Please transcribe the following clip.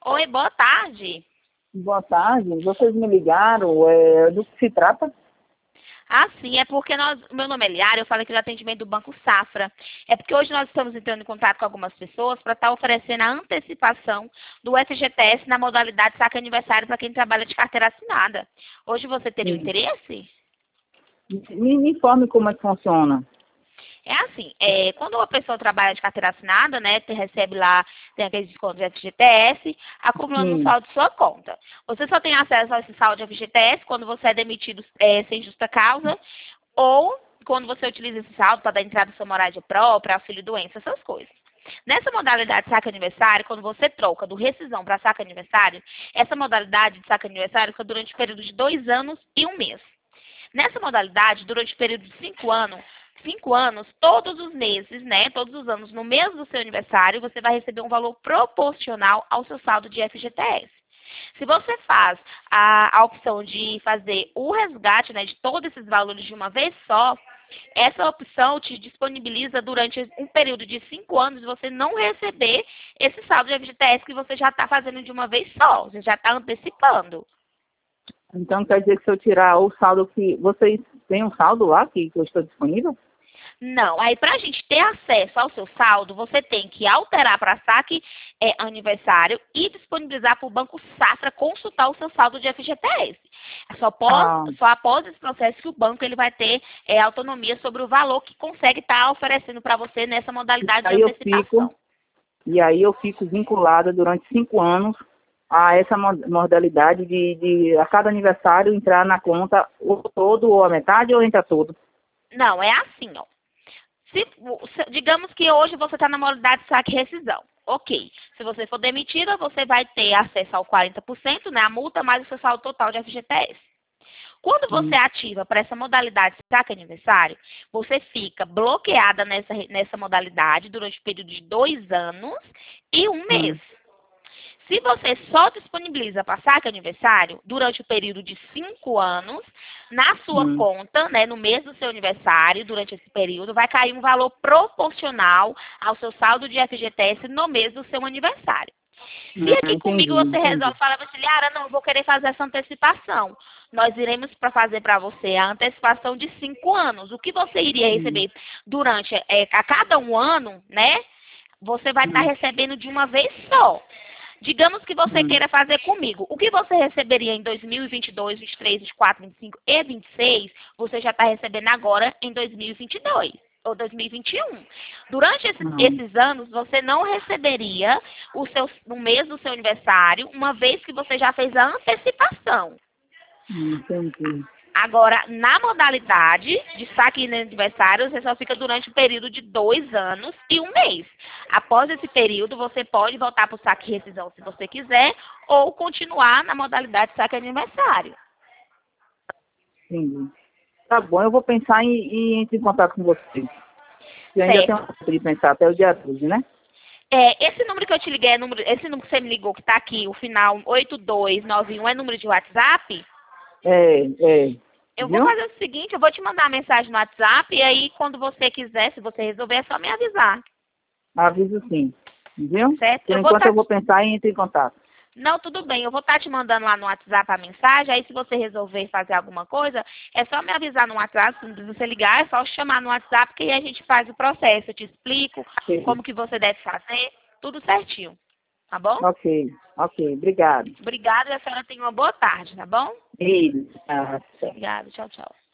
Oi, boa tarde. Boa tarde. Vocês me ligaram, do que se trata? Ah, sim, é porque meu nome é Liara, eu falo aqui do atendimento do Banco Safra. É porque hoje nós estamos entrando em contato com algumas pessoas para estar oferecendo a antecipação do FGTS na modalidade saque aniversário para quem trabalha de carteira assinada. Hoje você teria o Sim. interesse? Me informe como é que funciona. É assim, quando uma pessoa trabalha de carteira assinada, né, você recebe lá, tem aqueles descontos de FGTS, acumulando um Sim. saldo de sua conta. Você só tem acesso a esse saldo de FGTS quando você é demitido sem justa causa, ou quando você utiliza esse saldo para dar entrada na sua moradia própria, auxílio doença, essas coisas. Nessa modalidade de saque aniversário, quando você troca do rescisão para saque aniversário, essa modalidade de saque aniversário fica durante o período de 2 anos e 1 mês. Nessa modalidade, durante o período de 5 anos, todos os meses, né, todos os anos, no mês do seu aniversário, você vai receber um valor proporcional ao seu saldo de FGTS. Se você faz a opção de fazer o resgate, né, de todos esses valores de uma vez só, essa opção te disponibiliza durante um período de 5 anos você não receber esse saldo de FGTS que você já está fazendo de uma vez só, você já está antecipando. Então quer dizer que se eu tirar o saldo que... Vocês têm um saldo lá que eu estou disponível? Não, aí para a gente ter acesso ao seu saldo, você tem que alterar para saque aniversário e disponibilizar para o Banco Safra consultar o seu saldo de FGTS. Ah, Só após esse processo que o banco ele vai ter autonomia sobre o valor que consegue estar oferecendo para você nessa modalidade de aí eu fico, antecipação. e aí eu fico vinculada durante 5 anos a essa modalidade de a cada aniversário entrar na conta o todo ou a metade ou entra todo. Não, é assim, ó. Digamos que hoje você está na modalidade de saque e rescisão. Ok. Se você for demitida, você vai ter acesso ao 40%, né, a multa, mais o seu saldo total de FGTS. Quando você Hum, ativa para essa modalidade de saque aniversário, você fica bloqueada nessa modalidade durante o período de 2 anos e 1 mês. hum, Se você só disponibiliza para saque aniversário durante o período de 5 anos, na sua hum, conta, né, no mês do seu aniversário, durante esse período, vai cair um valor proporcional ao seu saldo de FGTS no mês do seu aniversário. Se aqui entendi, comigo você entendi. resolve falar, Liara, não, vou querer fazer essa antecipação. Nós iremos para fazer para você a antecipação de 5 anos. O que você iria Hum, receber durante, a cada 1 ano, né? Você vai estar hum, recebendo de uma vez só. Digamos que você hum. queira fazer comigo. O que você receberia em 2022, 23, 24, 25 e 26, você já está recebendo agora em 2022 ou 2021. Durante Hum. esses anos, você não receberia no mês do seu aniversário, uma vez que você já fez a antecipação. Entendi. Agora, na modalidade de saque de aniversário, você só fica durante o período de 2 anos e 1 mês. Após esse período, você pode voltar para o saque e rescisão se você quiser, ou continuar na modalidade de saque de aniversário. Entendi. Tá bom, eu vou pensar em entrar em contato com você. E ainda tenho Certo. tempo de pensar até o dia 12, né? Esse número que eu te liguei, esse número que você me ligou, que está aqui, o final 8291, é número de WhatsApp? É. Eu vou Viu? fazer o seguinte, eu vou te mandar uma mensagem no WhatsApp, e aí quando você quiser, se você resolver, é só me avisar. Aviso sim. Viu? Certo? Por Eu vou enquanto eu estar vou pensar e entro em contato. Não, tudo bem. Eu vou estar te mandando lá no WhatsApp a mensagem. Aí, se você resolver fazer alguma coisa, é só me avisar no WhatsApp. Se você ligar, é só chamar no WhatsApp que aí a gente faz o processo. Eu te explico Ok. como que você deve fazer. Tudo certinho. Tá bom? Ok. Ok. Obrigado. Obrigada e a senhora tenha uma boa tarde, tá bom? E, ah, Obrigada. Tchau, tchau.